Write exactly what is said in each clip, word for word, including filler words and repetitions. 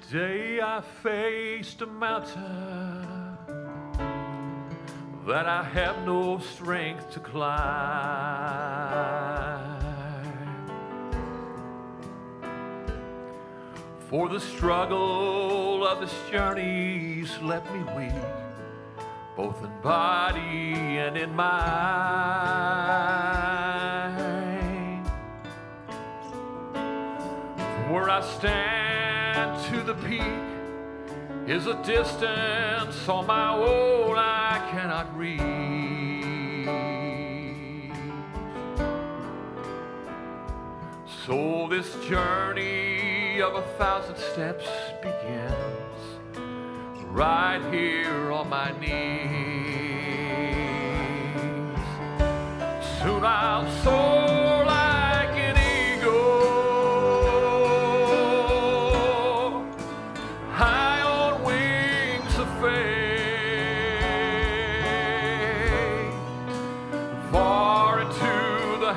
Today I faced a mountain that I have no strength to climb. For the struggle of this journey's left me weak, both in body and in mind. From where I stand to the peak is a distance on my own I cannot reach. So this journey of a thousand steps begins right here on my knees. Soon I'll soar like an eagle, high on wings of faith, far into the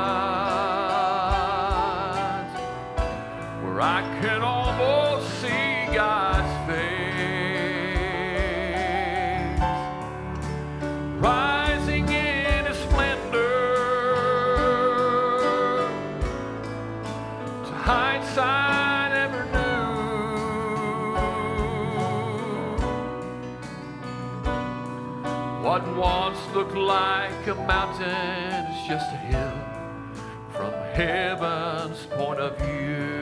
heavens, where I can almost see God's face, rising in His splendor to heights I never knew. What once looked like a mountain is just a hill from heaven's point of view.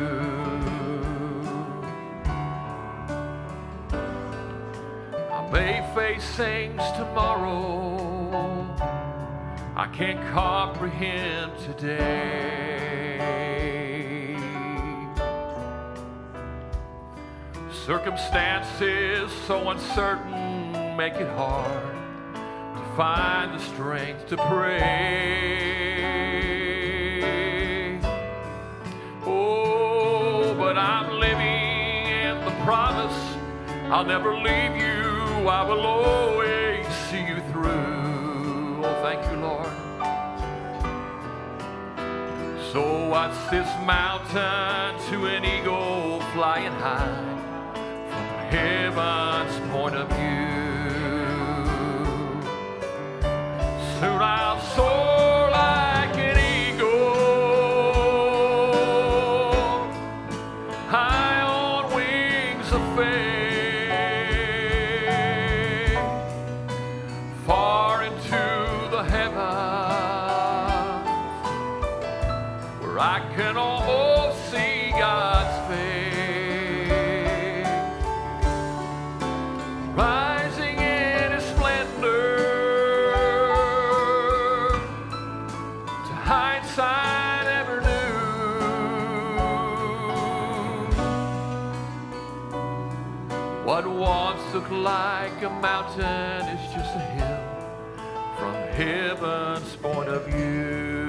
I may face things tomorrow I can't comprehend today. Circumstances so uncertain make it hard to find the strength to pray. Oh, but I'm living in the promise I'll never leave you, I will always see you through. Oh, thank you, Lord. So what's this mountain to an eagle flying high from heaven's point of view? Soon I'll soar like an eagle, high on wings of faith, far into the heavens, where I can almost see God's face, rising in His splendor to heights I never knew. What once looked like a mountain is just a hill from heaven's point of view.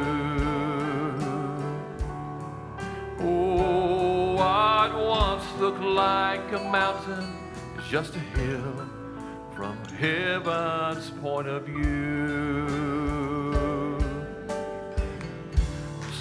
Oh, what once looked like a mountain is just a hill from heaven's point of view.